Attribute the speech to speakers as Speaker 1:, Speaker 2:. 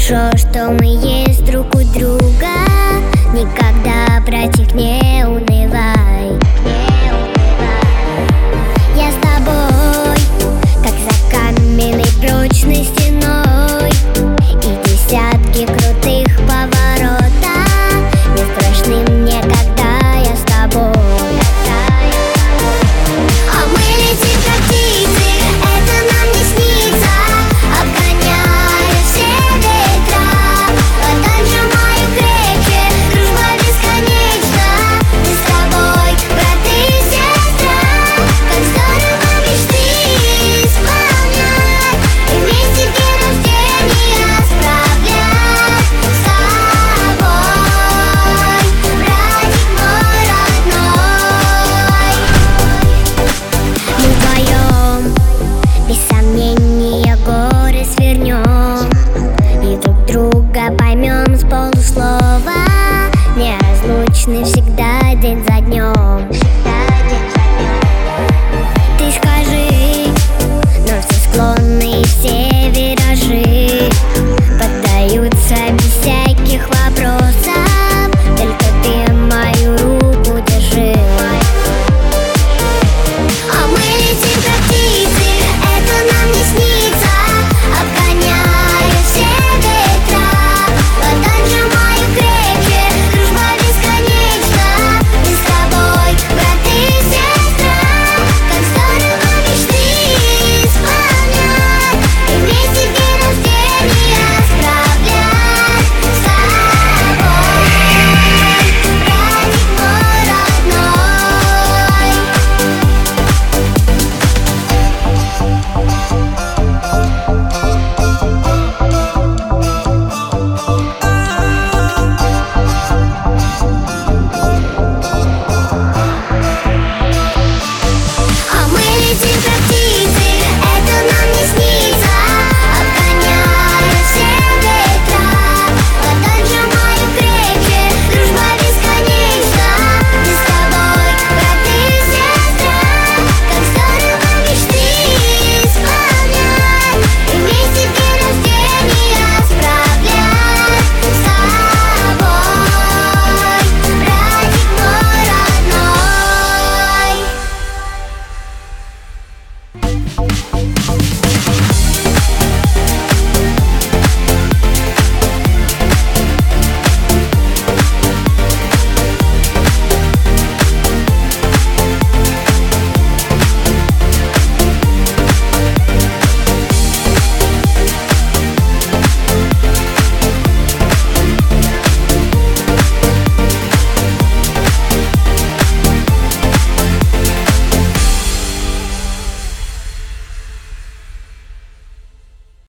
Speaker 1: хорошо, что мы есть друг у друга. Никогда, братик, не унывай. Я с тобой, как за каменной прочной стеной, и десятки крутых поворотов не страшны мне, когда я с тобой. А мы летим как птицы, это нам не снится, обгоняя все ветра. Дальше мои крепче, дружба бесконечна. Мы с тобой, брат и сестра. Как здорово мечты исполнять и вместе день рождения справлять с тобой, братик мой родной. Мы вдвоем, без сомнения, горы свернем и друг друга поймем с полуслова. Неразлучны всегда день за днем.